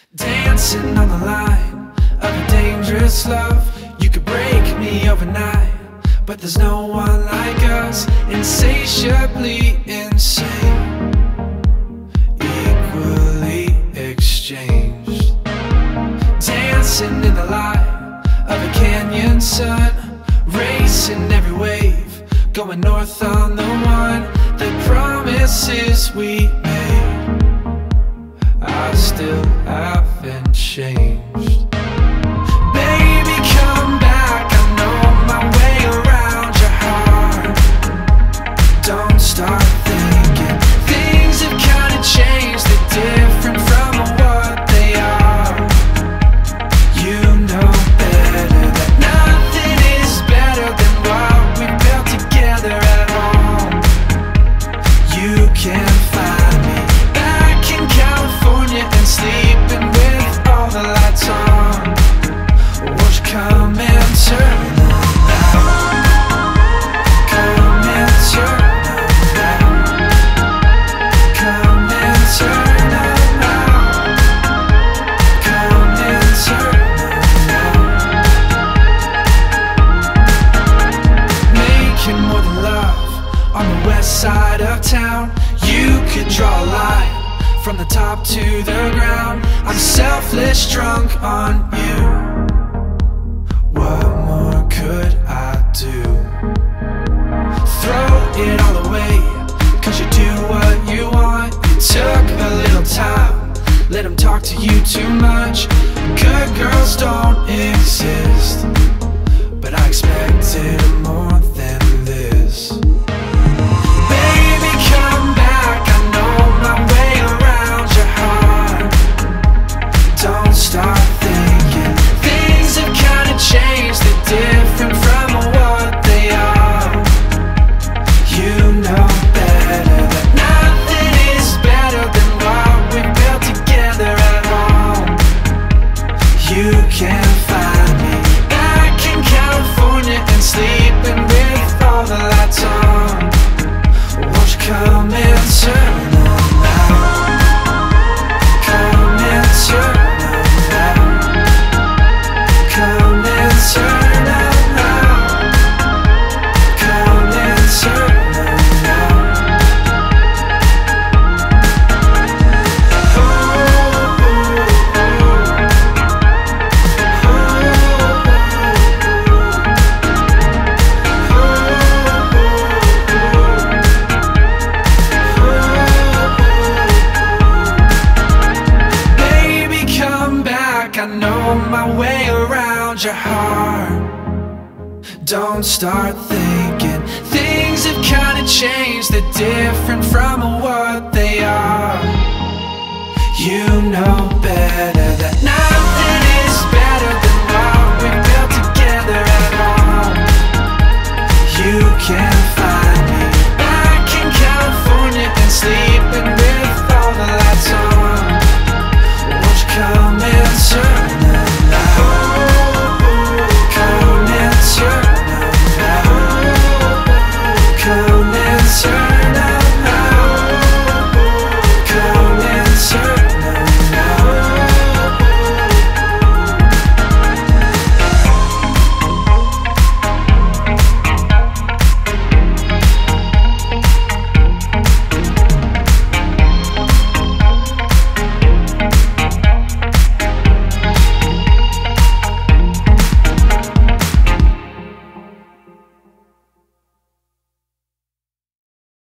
Dancing on the line of a dangerous love. You could break me overnight, but there's no one like us. Insatiably insane, equally exchanged. Dancing in the light of a canyon sun, racing every wave, going north on the one. The promises we made, I still haven't changed. Baby, come back, I know my way around your heart. Don't start thinking things have kinda changed, they're different from what they are. You know better that nothing is better than what we built together at home. You can find me back in California and sleeping with all the lights on. Won't you come and turn them out? Come and turn them out. Come and turn them out. Come and turn them out. Making more than love on the west side of town. You could draw a line from the top to the ground. I'm selfless, drunk on you. What more could I do? Throw it all away, cause you do what you want. You took a little time, let them talk to you too much. Good girls don't exist, but I expected more than this. Baby, come back, I know my way around your heart. Don't start thinking things have kinda changed, they're different from what they are. You know better that nothing is better than what we built together at home. You can find me back in California and sleeping with all the lights on. Won't you come and turn them out? Come and turn them out. Come and turn them out. Come and turn them out. Baby, come back, I know my way around your heart. Don't start thinking things have kinda changed, they're different from what they are. You know better.